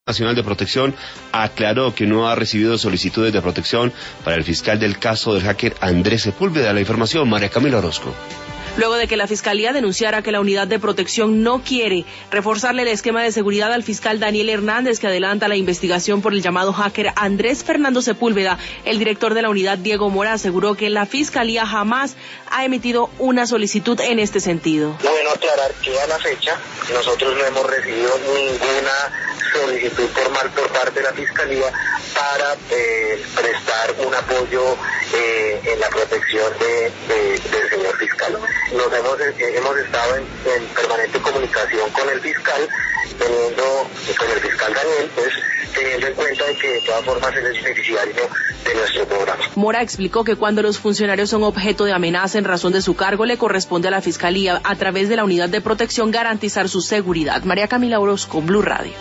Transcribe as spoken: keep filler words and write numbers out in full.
Nacional de Protección aclaró que no ha recibido solicitudes de protección para el fiscal del caso del hacker Andrés Sepúlveda. La información, María Camila Orozco. Luego de que la Fiscalía denunciara que la Unidad de Protección no quiere reforzarle el esquema de seguridad al fiscal Daniel Hernández, que adelanta la investigación por el llamado hacker Andrés Fernando Sepúlveda, el director de la unidad, Diego Mora, aseguró que la Fiscalía jamás ha emitido una solicitud en este sentido. Bueno, aclarar que a la fecha nosotros no hemos recibido ninguna solicitud formal por parte de la Fiscalía para eh, prestar un apoyo eh, en la protección de, de, del señor fiscal. Nos hemos, eh, hemos estado en, en permanente comunicación con el fiscal, teniendo, con el fiscal Daniel, pues teniendo en cuenta de que de todas formas él es beneficiario de nuestro programa. Mora explicó que cuando los funcionarios son objeto de amenaza en razón de su cargo, le corresponde a la Fiscalía, a través de la Unidad de Protección, garantizar su seguridad. María Camila Orozco, Blue Radio.